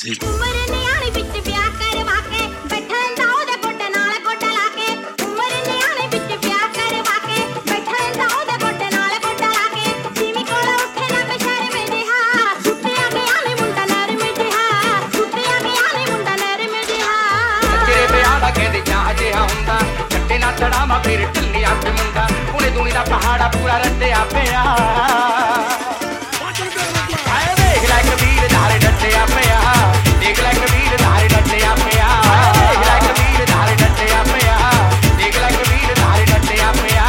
चढ़ावा फिर टिल्लिया पे मुंडा उन्हें दुनी दा पहाड़ा पूरा रट्टिया पिया देख लै कबीर धारे डट्टिया पिया देख लै कबीर धारे डट्टिया पिया देख लै कबीर धारे डट्टिया पिया देख लै कबीर धारे डट्टिया पिया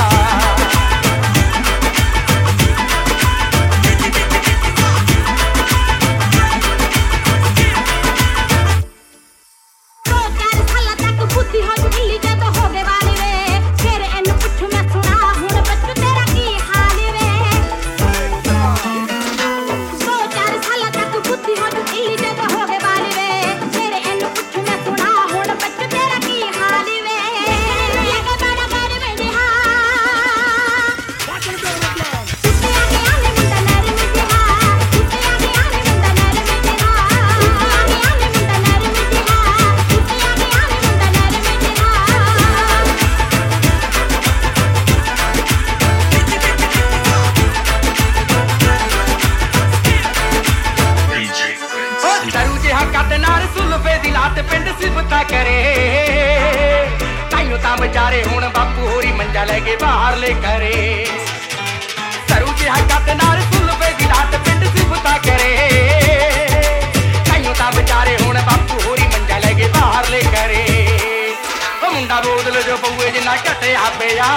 पिंड सिफता करे ताइयों तां बेचारे हुण बापू होरी मंजा लेके बाहर ले करे सरू जिहा कद नाल सुलफे दी लात पिंड सिफता करे ताइयों तां बेचारे हुण बापू होरी मंजा लेके बाहर ले करे ओ मुंडा बोतल जो पौए जिन्ना घटिया पिया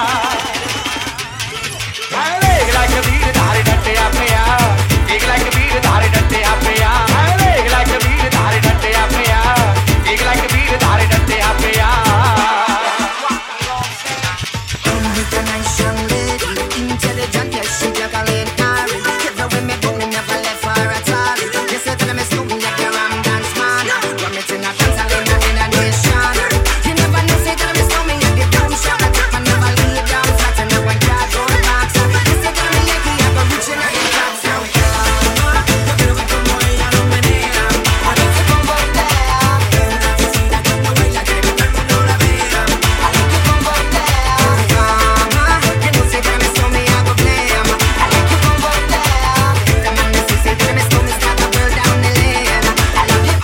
देख लै कबीर धारे डट्टिया पिया देख लै कबीर धारे डट्टिया पिया देख लै कबीर धारे डट्टिया पिया देख लै कबीर धारे डट्टिया पिया Intelligent, yes, she juggling Ari. Get the way me boom, never left for at all. Yes, you tell me snoop, like your ram dance man. Run me to a dance, I'll in a nation. You never know, say tell me snoop, me at the boom shop. I take my never leave down flat, and no one can't go back. Yes, you tell me Yankee, I go reach in a top sound. Yo quiero ver como ella lo menea. A ver si pongo idea. Pero necesita que no baila, quiere que todo el mundo la vea. A ver si pongo idea. Que no se tell me snoop, me I go blame. I like you from Voltaire. The man that say tell me snoop, me start a girl down the lane. I love you.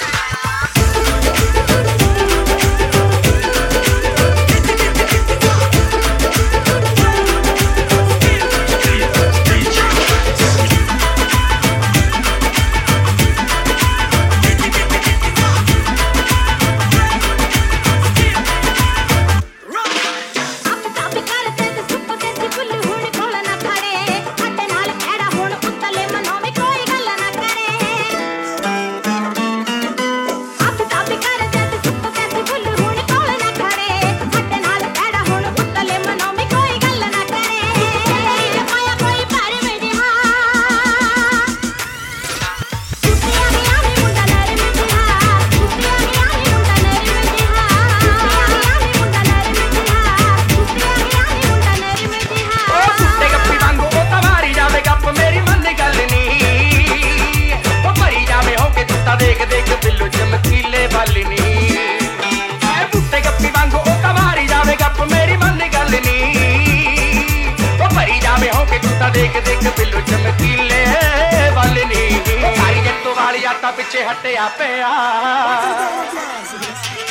देख देख बिल्लो चमकीले वाली नी बूटे गप्पी वांगू ओ कमारी जावे गप मेरी मन गल नी ओ भरी जावे हो के तूता देख देख बिल्लो चमकीले वाली नी सारी जट्टो वाली आटा पिछे हटिया पिया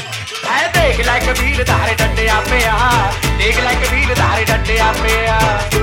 देख लै कबीर धारे डट्टिया पिया देख लै कबीर धारे डट्टिया पिया